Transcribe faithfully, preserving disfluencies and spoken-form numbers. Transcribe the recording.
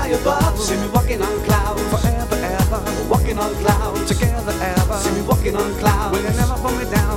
above. See me walking on clouds forever, ever. Walking on clouds together, ever. See me walking on clouds. Will you never put me down?